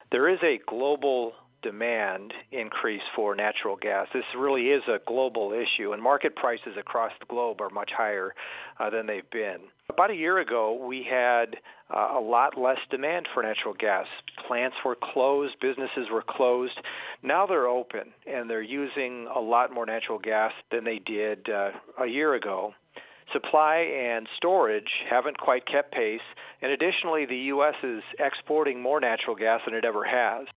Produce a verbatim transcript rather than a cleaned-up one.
There is a global demand increase for natural gas. This really is a global issue, and market prices across the globe are much higher uh, than they've been. About a year ago, we had uh, a lot less demand for natural gas. Plants were closed, businesses were closed. Now they're open, and they're using a lot more natural gas than they did uh, a year ago. Supply and storage haven't quite kept pace, and additionally, the U S is exporting more natural gas than it ever has.